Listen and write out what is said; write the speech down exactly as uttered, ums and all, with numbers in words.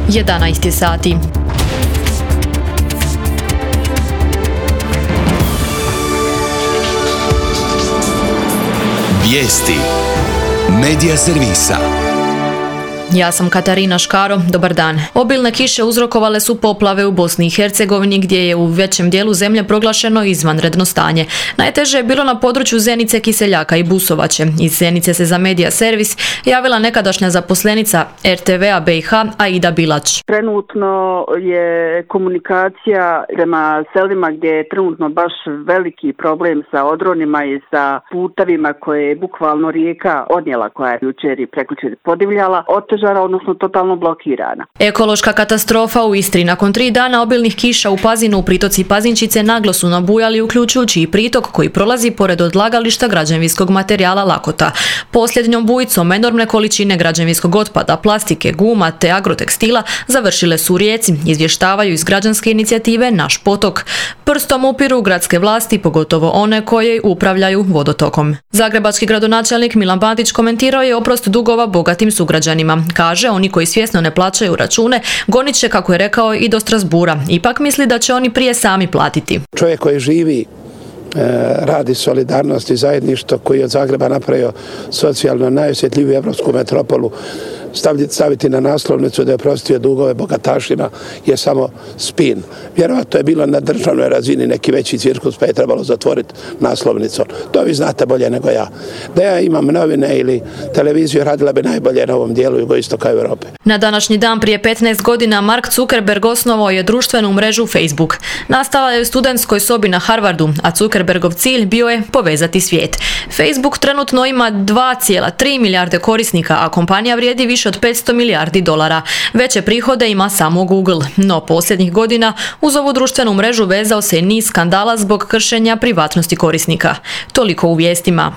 jedanaest je sati. Vijesti Medija servisa. Ja sam Katarina Škaro, dobar dan. Obilne kiše uzrokovale su poplave u Bosni i Hercegovini gdje je u većem dijelu zemlje proglašeno izvanredno stanje. Najteže je bilo na području Zenice, Kiseljaka i Busovače. Iz Zenice se za Medija servis javila nekadašnja zaposlenica er te ve a be i ha Aida Bilać. Trenutno je komunikacija prema selima gdje je trenutno baš veliki problem sa odronima i sa putevima koje je bukvalno rijeka odnijela, koja je jučer i prekjučer podivljala, otežana, odnosno totalno blokirana. Ekološka katastrofa u Istri. Nakon tri dana obilnih kiša u Pazinu, pritoci Pazinčice naglo su nabujali, uključujući i pritok koji prolazi pored odlagališta građevinskog materijala Lakota. Posljednjom bujicom enormne količine građevinskog otpada, plastike, guma te agrotekstila završile su u rijeci, izvještavaju iz građanske inicijative Naš potok. Prstom upiru gradske vlasti, pogotovo one koje upravljaju vodotokom. Zagrebački gradonačelnik Milan Bandić komentirao je oprost dugova bogatim sugrađanima. Kaže, oni koji svjesno ne plaćaju račune gonit će, kako je rekao, i do Strasbura. Ipak misli da će oni prije sami platiti. Čovjek koji živi radi solidarnost i zajedništvo, koji je od Zagreba napravio socijalno najosjetljiviju evropsku metropolu, staviti na naslovnicu da je oprostio dugove bogatašima je samo spin. Vjerovatno je bilo na državnoj razini neki veći cirkus pa je trebalo zatvoriti naslovnicom. To vi znate bolje nego ja. Da ja imam novine ili televiziju, radila bi najbolje na ovom dijelu jugoistoka Europe. Na današnji dan prije petnaest godina Mark Zuckerberg osnovao je društvenu mrežu Facebook. Nastala je u studentskoj sobi na Harvardu, a Zuckerbergov cilj bio je povezati svijet. Facebook trenutno ima dva zarez tri milijarde korisnika, a kompanija vrijedi više od petsto milijardi dolara. Veće prihode ima samo Google, no posljednjih godina uz ovu društvenu mrežu vezao se niz skandala zbog kršenja privatnosti korisnika. Toliko u vijestima.